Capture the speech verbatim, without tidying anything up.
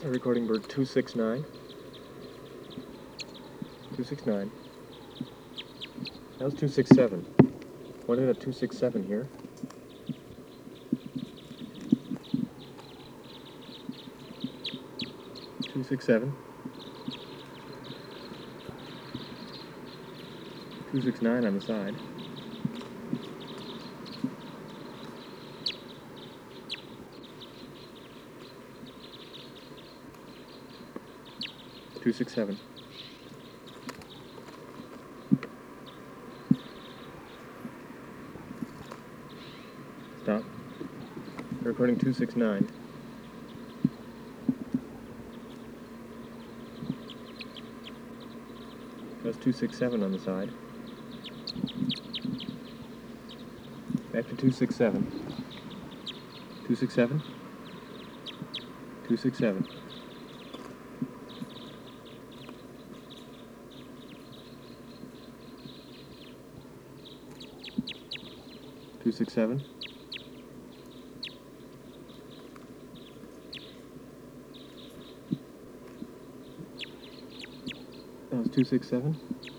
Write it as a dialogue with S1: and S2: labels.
S1: Recording bird two six nine. two six nine. That was two six seven. What did a two six seven here? two six seven. two six nine on the side. two six seven. Stop. Recording two six nine. That's two six seven on the side. Back to two six seven. two six seven. two six seven. two six seven. That was two six seven.